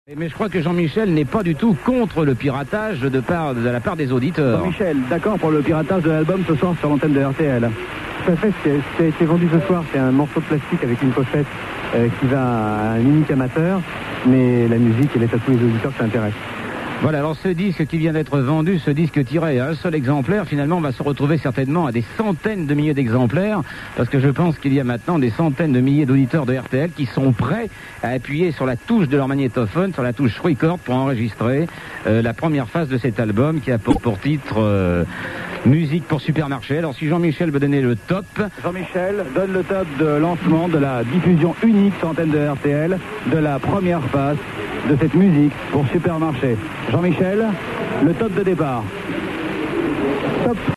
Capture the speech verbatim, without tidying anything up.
Mais je crois que Jean-Michel n'est pas du tout contre le piratage de, part, de la part des auditeurs. Jean-Michel, d'accord pour le piratage de l'album ce soir sur l'antenne de R T L. Tout à fait, ce qui a été vendu ce soir, c'est un morceau de plastique avec une pochette euh, qui va à un unique amateur, mais la musique, elle est à tous les auditeurs qui s'intéressent. Voilà, alors ce disque qui vient d'être vendu, ce disque tiré à un seul exemplaire, finalement on va se retrouver certainement à des centaines de milliers d'exemplaires, parce que je pense qu'il y a maintenant des centaines de milliers d'auditeurs de R T L qui sont prêts à appuyer sur la touche de leur magnétophone, sur la touche record pour enregistrer euh, la première phase de cet album qui a pour, pour titre euh, Musique pour Supermarché. Alors si Jean-Michel veut donner le top... Jean-Michel donne le top de lancement de la diffusion unique sur l'antenne de R T L de la première phase de cette musique pour Supermarché. Jean-Michel, le top de départ. Top.